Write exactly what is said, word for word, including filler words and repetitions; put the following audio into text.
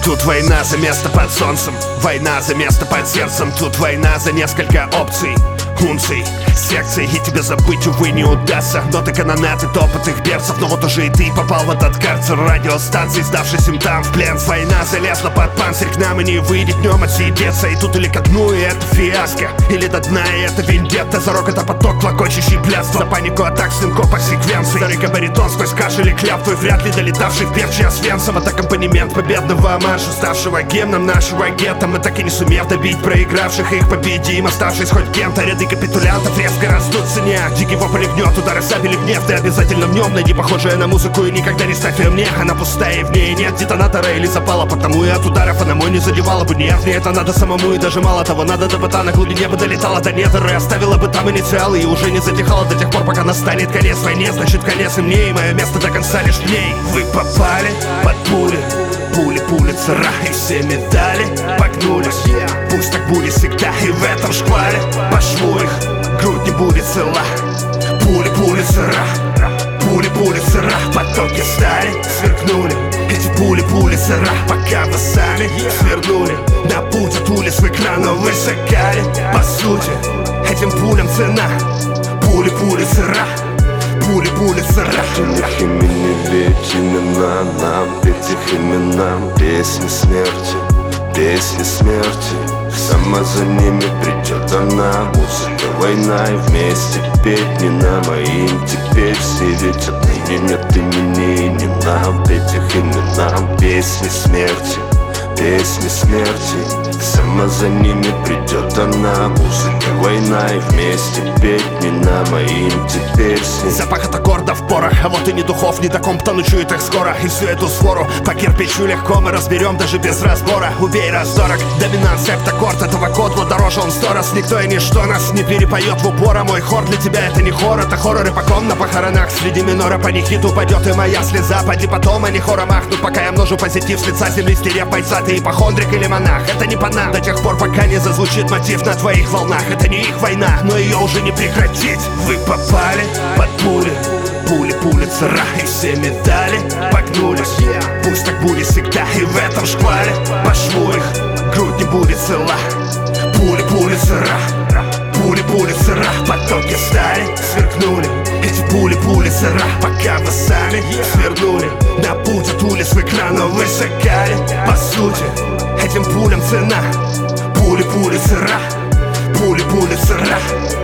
Тут война за место под солнцем, война за место под сердцем. Тут война за несколько опций, унций, секций. И тебе забыть, увы, не удастся. Ноты канонады, топот их берцев. Но вот уже и ты попал в этот карцер радиостанций, сдавшись им там в плен. Война залезла под панцирь к нам и не выйдет днем отсидеться. И тут или ко дну, и это фиаско, или до дна, и это вендетта. За рок это поток, клокочущий блядство. За панику атак, синкопах секвенций. Старый баритон сквозь кашель и кляп, твой вряд ли долетавший в певчий Освенцим. Это аккомпанемент победного марша, ставшего гимном нашего гетто. Мы так и не сумев добить проигравших, их победим, оставшись хоть кем-то. Ряды капитулянтов резко растут в цене. Дикий вопль гнет, удары сабели в гнев. Ты обязательно в нем найди похожее на музыку и никогда не ставь ее мне. Она пустая, и в ней нет детонатора или запала. Потому и от ударов она мой не задевала бы нерв. Мне это надо самому, и даже мало того, надо до быта на глубине бы долетала до недр. И оставила бы там инициалы, и уже не затихала до тех пор, пока настанет конец войне. Значит конец и мне, и мое место до конца лишь в ней. Вы попали под пули, пули, пули, цара, и все медали погнулись. Пусть так будет всегда, и в этом шквале по шву их грудь не будет цела. Пули, пули, цара, пули, пули, цара, потоки стали, сверкнули. Эти пули, пули, цара, пока вы сами свернули. На путь от улиц в экрану вы шагали. По сути, этим пулям цена. Пули, пули, цара, пули, пули, цара. Их имени ведь имена нам, ведь их именам песни смерти, песни смерти. Сама за ними придет она, музыка, война, и вместе петь не нам, а им теперь все. Ведь отныне нет имени не нам, этих именам песни смерти, песни смерти. Сама за ними придет она, музыка, война, и вместе петь не нам, а им теперь все. Запах от аккордов порох, а вот и ни духов, ни до компта, но чует их скоро. И всю эту свору по кирпичу легко мы разберем даже без разбора. Убей раздорок, доминант, септаккорд этого кода дороже он сто раз. Никто и ничто нас не перепоет в упор, а мой хор для тебя это не хор, это хоррор и покон на похоронах. Среди минора панихид упадет и моя слеза, поди потом они хором махнут, пока я множу позитив с лица земли, стерев бойца. Ты ипохондрик или монах, это не по нам. До тех пор, пока не зазвучит мотив на твоих волнах. Это не их война, но ее уже не прекратить. Вы попали под пули, пули, пули, цара, и все медали погнулись. Пусть так будет всегда, и в этом шквале по шву их грудь не будет цела. Пули, пули, цара, пули, пули, цара, потоки стали, сверкнули. Эти пули, пули, цара, пока вы сами свернули. На путь от улиц в экрану вы шагали. По сути, этим пулям цена. Пули, пули, цара, пули, пули, цара.